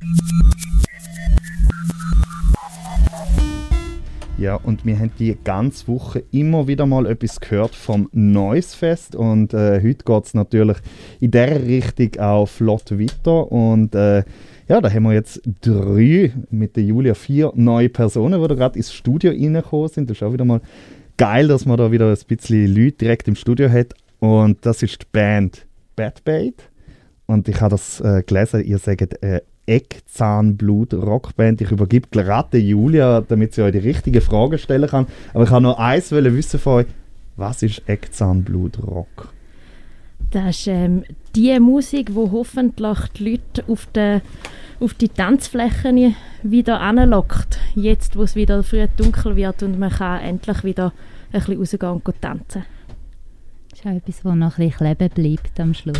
Ja, und wir haben die ganze Woche immer wieder mal etwas gehört vom Noisefest und heute geht es natürlich in dieser Richtung auch flott weiter und ja, da haben wir jetzt 3, mit der Julia 4 neue Personen, die da gerade ins Studio reingekommen sind. Das ist auch wieder mal geil, dass man da wieder ein bisschen Leute direkt im Studio hat und das ist die Band Bad Bait und ich habe das gelesen, ihr sagt Eckzahnblut-Rockband. Ich übergebe gerade Julia, damit sie euch die richtigen Fragen stellen kann. Aber ich wollte noch eins wissen von euch. Was ist Eckzahnblut-Rock? Das ist die Musik, die hoffentlich die Leute auf die Tanzflächen wieder anlockt. Jetzt, wo es wieder früh dunkel wird und man kann endlich wieder ein bisschen rausgehen und tanzen. Das ist auch etwas, das noch ein bisschen kleben bleibt am Schluss.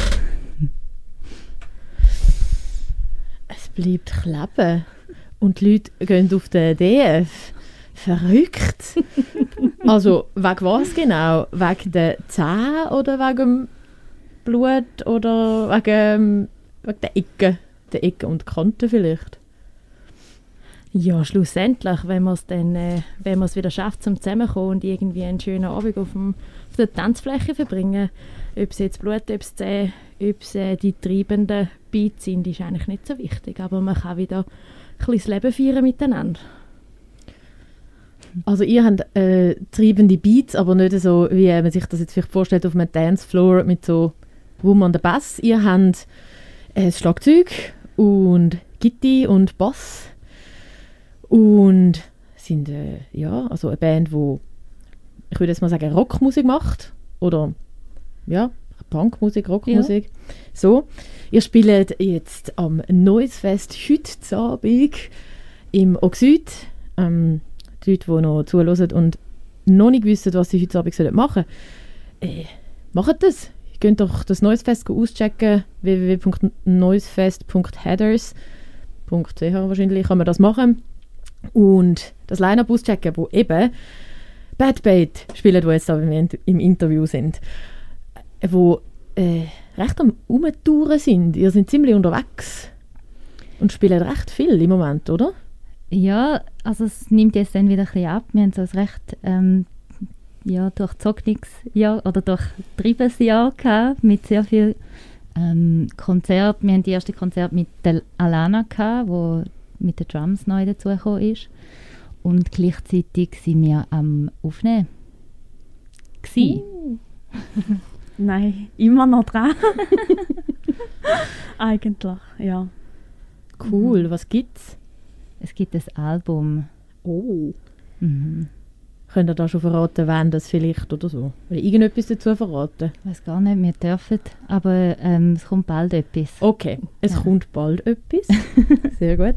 Es bleibt kleben. Und die Leute gehen auf den DF. Verrückt. Also, wegen was genau? Wegen der Zähne oder wegen dem Blut oder wegen der Ecken? Der Ecken und Kanten vielleicht? Ja, schlussendlich, wenn man es wieder schafft, zum Zusammenkommen und irgendwie einen schönen Abend auf der Tanzfläche verbringen, ob es jetzt Blut, ob es Zähne, ob es die treibenden Beats sind, ist eigentlich nicht so wichtig. Aber man kann wieder ein bisschen das Leben feiern miteinander. Also ihr habt treibende Beats, aber nicht so, wie man sich das jetzt vielleicht vorstellt, auf einem Dancefloor mit so Wum an der Bass. Ihr habt das Schlagzeug und Gitarre und Bass und sind also eine Band, die, ich würde jetzt mal sagen, Rockmusik macht oder ja, Punkmusik, Rockmusik. Ja. So, ihr spielt jetzt am Noisefest heute Abend im Oxyd. Die Leute, die noch zuhören und noch nicht wissen, was sie heute Abend machen sollen, macht das. Ihr könnt doch das Noisefest auschecken, www.noisefest.headers.ch wahrscheinlich kann man das machen. Und das Line-Up auschecken, wo eben Bad Bait spielen, die jetzt da im Interview sind, wo recht am Umtouren sind. Ihr seid ziemlich unterwegs und spielen recht viel im Moment, oder? Ja, also es nimmt jetzt dann wieder ein bisschen ab. Wir haben so ein recht durchzogenes Jahr oder durchtriebenes Jahr gehabt, mit sehr viel Konzerten. Wir haben die erste Konzert mit der Alana gehabt, wo mit den Drums neu dazugekommen ist. Und gleichzeitig sind wir am Aufnehmen. Nein, immer noch dran. Eigentlich, ja. Cool, was gibt's? Es gibt ein Album. Oh. Mhm. Könnt ihr da schon verraten, wann das vielleicht oder so? Oder irgendetwas dazu verraten? Ich weiß gar nicht, wir dürfen, aber es kommt bald etwas. Okay, es kommt bald etwas. Sehr gut.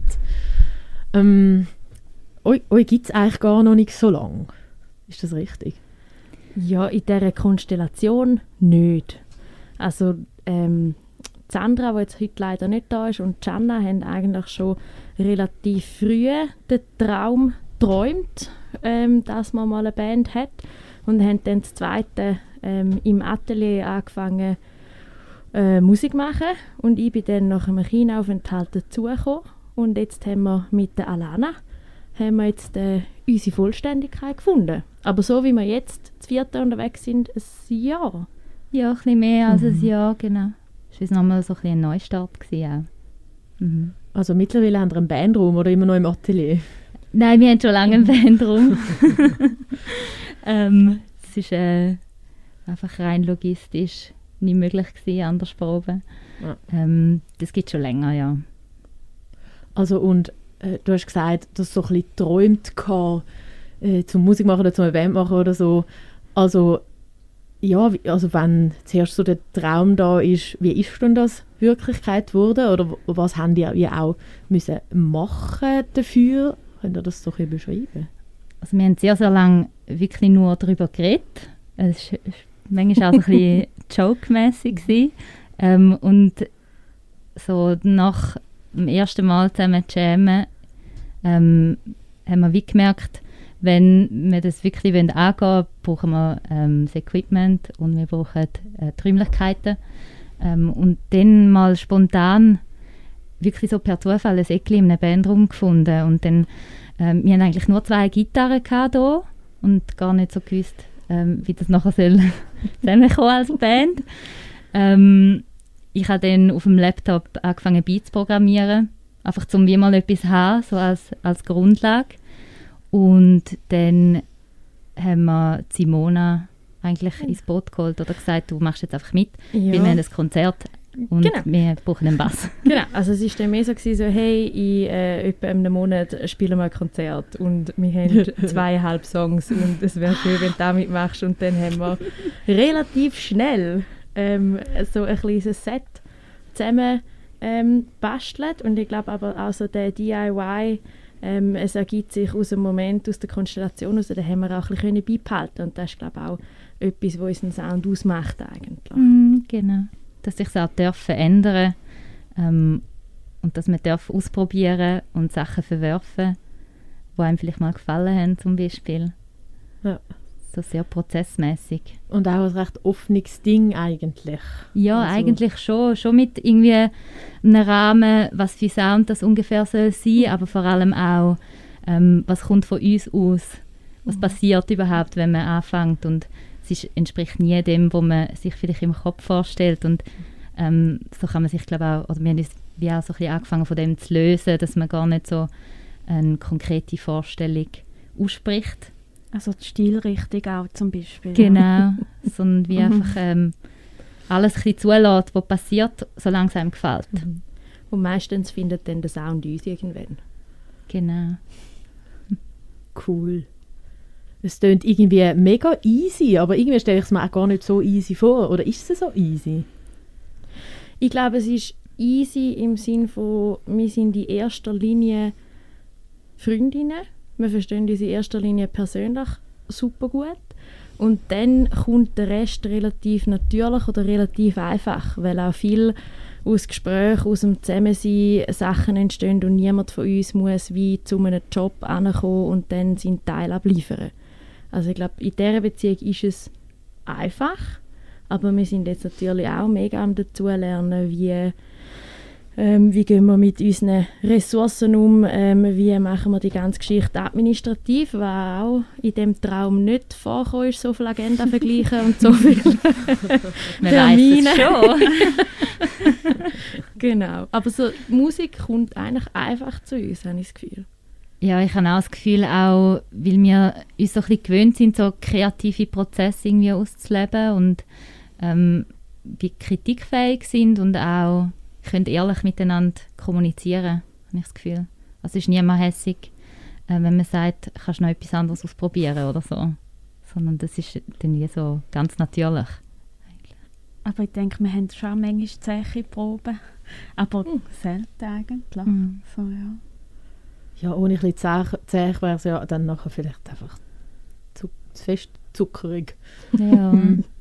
Euch gibt es eigentlich gar noch nicht so lange. Ist das richtig? Ja, in dieser Konstellation nicht. Also Sandra, die jetzt heute leider nicht da ist, und Gianna haben eigentlich schon relativ früh den Traum geträumt, dass man mal eine Band hat, und haben dann das zweite im Atelier angefangen Musik machen, und ich bin dann nach einem China-Aufenthalt dazugekommen, und jetzt haben wir mit der Alana unsere Vollständigkeit gefunden. Aber so wie wir jetzt zu viert unterwegs sind, ein Jahr. Ja, ein bisschen mehr als ein Jahr, genau. Das war nochmal so ein Neustart gewesen, auch. Mhm. Also mittlerweile haben wir einen Bandraum oder immer noch im Atelier? Nein, wir haben schon lange einen Bandraum. Es war einfach rein logistisch nicht möglich gewesen, anders proben. Ja. Das gibt es schon länger, ja. Also und du hast gesagt, dass du so ein bisschen geträumt hast, zum Musik machen oder zum Band machen oder so. Also ja, also wenn zuerst so der Traum da ist, wie ist denn das Wirklichkeit geworden? Oder was haben die auch müssen machen dafür? Könnt ihr das doch ein bisschen beschreiben? Also wir haben sehr, sehr lange wirklich nur darüber geredet. Es war manchmal auch so ein bisschen joke-mässig. Und so nach dem ersten Mal zusammen jammen, haben wir wie gemerkt, wenn wir das wirklich angehen wollen, brauchen wir das Equipment und wir brauchen die Räumlichkeiten. Und dann mal spontan wirklich so per Zufall ein Eckli in einem Bandraum gefunden und dann, wir haben eigentlich nur 2 Gitarren hier und gar nicht so gewusst, wie das nachher soll zusammenkommen als Band. Ich habe dann auf dem Laptop angefangen Beats zu programmieren, einfach um wie mal etwas zu haben, so als Grundlage. Und dann haben wir Simona eigentlich ins Boot geholt oder gesagt, du machst jetzt einfach mit, weil wir haben ein Konzert und wir brauchen einen Bass. Genau, also es war dann mehr so, hey, in etwa einem Monat spielen wir ein Konzert und wir haben 2,5 Songs und es wäre schön, wenn du damit machst. Und dann haben wir relativ schnell so ein kleines Set zusammen bastelt und ich glaube aber auch so der DIY, es ergibt sich aus dem Moment, aus der Konstellation, also da haben wir auch ein bisschen beibehalten und das ist glaube ich auch etwas, was unseren Sound ausmacht eigentlich. Genau, dass sich auch verändern und dass man ausprobieren und Sachen verwerfen, die einem vielleicht mal gefallen haben zum Beispiel. Ja. So sehr prozessmäßig. Und auch ein recht offenes Ding eigentlich. Ja, also eigentlich schon. Schon mit irgendwie einem Rahmen, was für Sound das ungefähr soll sein, aber vor allem auch, was kommt von uns aus. Was passiert überhaupt, wenn man anfängt. Und es entspricht nie dem, was man sich vielleicht im Kopf vorstellt. Und so kann man sich, glaube auch, oder wir haben uns wie auch so ein bisschen angefangen, von dem zu lösen, dass man gar nicht so eine konkrete Vorstellung ausspricht. Also die Stilrichtung auch zum Beispiel. Genau, sondern wie einfach alles ein bisschen zulässt, was passiert, solange es einem gefällt. Und meistens findet dann der Sound uns irgendwann. Genau. Cool. Es klingt irgendwie mega easy, aber irgendwie stelle ich es mir auch gar nicht so easy vor. Oder ist es so easy? Ich glaube, es ist easy im Sinne von, wir sind in erster Linie Freundinnen. Wir verstehen uns in erster Linie persönlich super gut. Und dann kommt der Rest relativ natürlich oder relativ einfach, weil auch viel aus Gesprächen, aus dem Zusammensein Sachen entstehen und niemand von uns muss wie zu einem Job ankommen und dann seinen Teil abliefern. Also ich glaube, in dieser Beziehung ist es einfach, aber wir sind jetzt natürlich auch mega am dazulernen, wie gehen wir mit unseren Ressourcen um, wie machen wir die ganze Geschichte administrativ, was auch in dem Traum nicht vorkommen ist, so viel Agenda vergleichen und so viel Termine. Man weiss es schon. Genau, aber so Musik kommt eigentlich einfach zu uns, habe ich das Gefühl. Ja, ich habe auch das Gefühl, auch, weil wir uns so ein bisschen gewöhnt sind, so kreative Prozesse irgendwie auszuleben und wie kritikfähig sind und auch können ehrlich miteinander kommunizieren, habe ich das Gefühl. Also es ist niemand hässig, wenn man sagt, kannst du noch etwas anderes ausprobieren oder so. Sondern das ist dann wie so ganz natürlich. Eigentlich. Aber ich denke, wir haben schon manchmal zähe Proben. Aber selten eigentlich. So, ja. Ja, ohne ein bisschen zäh wäre es ja dann nachher vielleicht einfach zu fest zuckerig. Ja.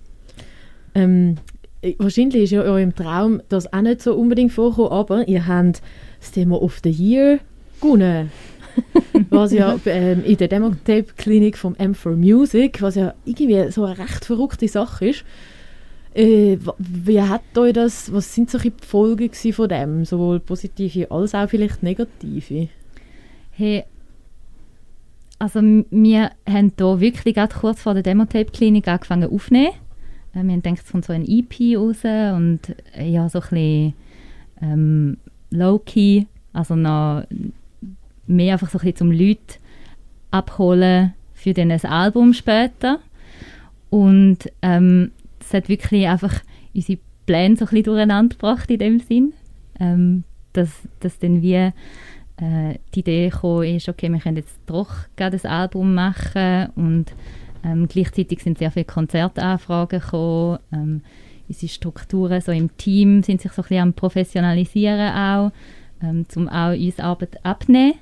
Wahrscheinlich ist ja eurem Traum das auch nicht so unbedingt vorgekommen, aber ihr habt das Thema of the Year gewonnen. Was ja in der Demo-Tape-Klinik vom M4 Music, was ja irgendwie so eine recht verrückte Sache ist. Wie hat euch das, was sind solche Folgen von dem, sowohl positive als auch vielleicht negative? Hey, also wir haben hier wirklich gerade kurz vor der Demo-Tape-Klinik angefangen aufzunehmen. Wir haben gedacht, es kommt so ein EP raus und ja, so ein bisschen low-key, also noch mehr einfach so ein bisschen zum Leute abholen für dann ein Album später. Und es hat wirklich einfach unsere Pläne so ein bisschen durcheinander gebracht in dem Sinn, dass dann wie die Idee gekommen ist, okay, wir können jetzt doch gerade ein Album machen und gleichzeitig sind sehr viele Konzertanfragen gekommen. Unsere Strukturen so im Team sind sich so ein bisschen am Professionalisieren auch, um auch uns Arbeit abzunehmen.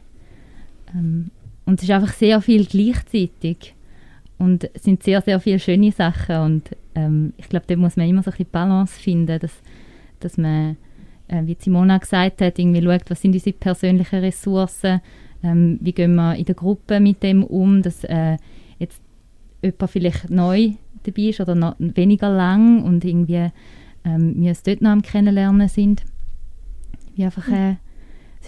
Und es ist einfach sehr viel gleichzeitig und es sind sehr, sehr viele schöne Sachen und ich glaube, da muss man immer so ein bisschen Balance finden, dass man, wie Simona gesagt hat, irgendwie schaut, was sind unsere persönlichen Ressourcen, wie gehen wir in der Gruppe mit dem um, dass jetzt jemand vielleicht neu dabei ist oder noch weniger lang und irgendwie wir uns dort noch am Kennenlernen sind. Wie einfach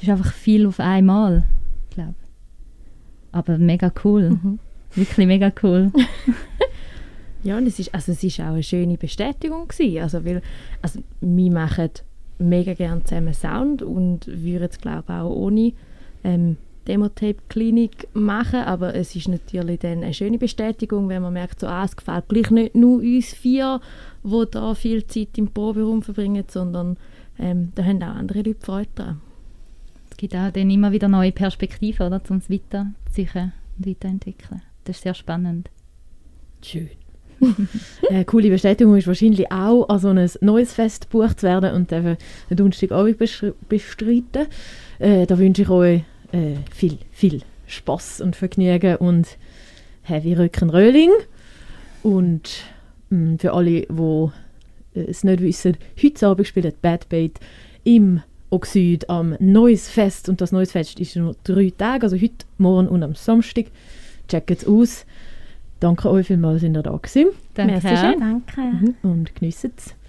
Es ist einfach viel auf einmal, glaube ich. Aber mega cool. Wirklich mega cool. Ja, und es ist auch eine schöne Bestätigung gewesen. Also wir machen mega gerne zusammen Sound und würden es, glaube ich, auch ohne Demo-Tape-Klinik machen, aber es ist natürlich dann eine schöne Bestätigung, wenn man merkt, so, es gefällt gleich nicht nur uns 4, die da viel Zeit im Proberaum verbringen, sondern da haben auch andere Leute Freude daran. Es gibt auch dann immer wieder neue Perspektiven, oder, um es weiterzusichern und weiterentwickeln. Das ist sehr spannend. Schön. Eine coole Bestätigung ist wahrscheinlich auch, an so ein neues Fest gebucht zu werden und eben den Donnerstagabend bestreiten. Da wünsche ich euch viel Spass und Vergnügen und Heavy Rock'n'Rolling. Und für alle, die es nicht wissen, heute Abend spielt Bad Bait im Oxyd am Neues Fest. Und das Neues Fest ist nur 3 Tage, also heute, morgen und am Samstag. Checkt es aus. Danke euch vielmals, dass ihr da gewesen. Danke. Merci schön. Danke. Und geniessen es.